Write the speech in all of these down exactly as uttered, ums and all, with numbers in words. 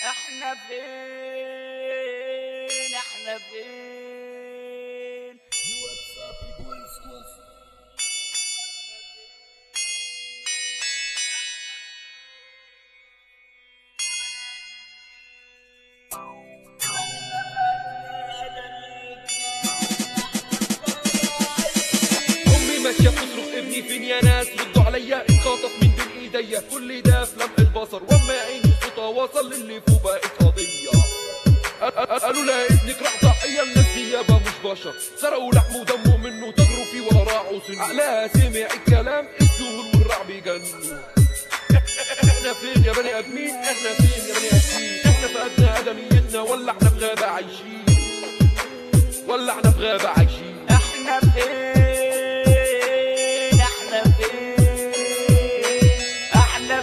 احنا فين احنا فين امي ماشيه بتصرخ ابني فين يا ناس ردوا عليا اتخاطف من بين ايديا كل ده في لمح البصر واما عيني صوتها وصل للي فوق بقت قضيه قالوا لها ابنك راح ضحيه الناس دي يابا مش بشر سرقوا لحمه ودمه منه تجروا فيه ولا راعوا سنه عقلها سمع الكلام السهول والرعب يجنوا احنا فين يا بني ادمين احنا فين يا بني ادمين احنا فقدنا ادميتنا ولا احنا في غابه عايشين ولا احنا في غابه عايشين احنا فين احنا فين احنا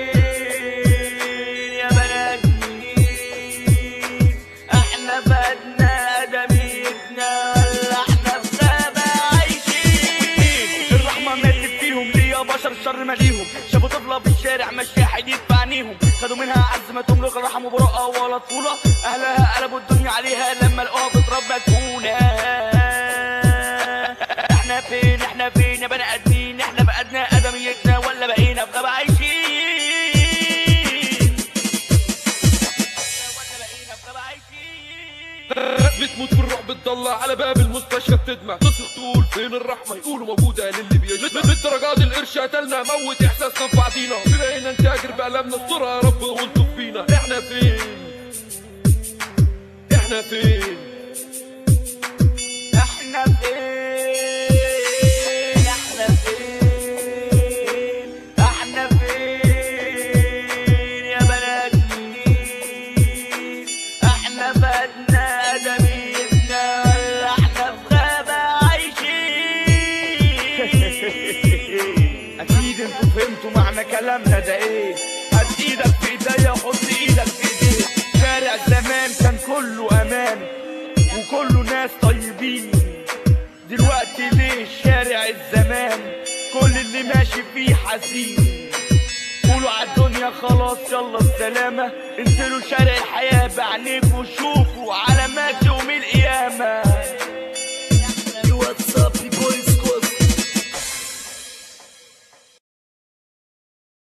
فين يا بني ادمين احنا فقدنا ادميتنا ولا احنا في غابه عايشين الرحمه ماتت فيهم ليه يا بشر الشر ماليهم شافوا طفله في الشارع ماشيه حديد في عينيهم خدوا منها اعز ما تملك رحموا براءه ولا طفوله اهلها قلبوا الدنيا عليها لما لقوها بتراب مدفونه احنا فين احنا فين يا بني ادمين احنا فقدنا ادميتنا ولا بقينا في غابه عايشين ولا بقينا في غابه عايشين ناس بتموت في الرعب بتضلع على باب المستشفى بتدمع تصرخ تقول فين الرحمه يقولوا موجوده للي بيشمع بالدرجات القرش قتلنا موت احساسنا في بعضينا بقينا نتاجر بقلبنا استرها يا رب والطف فينا احنا فين احنا فين احنا فين احنا فين احنا فين يا بني ادمين احنا فقدنا ادميتنا ولا احنا في غابه عايشين اكيد انتوا فهمتوا معنى كلامنا ده ايه هات ايدك في ايديا وحط ايدك في ايديك شارع زمان كان كله امان وكله ناس طيبين دلوقتي ليه شارع الزمان كل اللي ماشي فيه حزين قولوا عالدنيا خلاص يلا السلامة انزلوا شارع الحياة بعينيكوا وشوفوا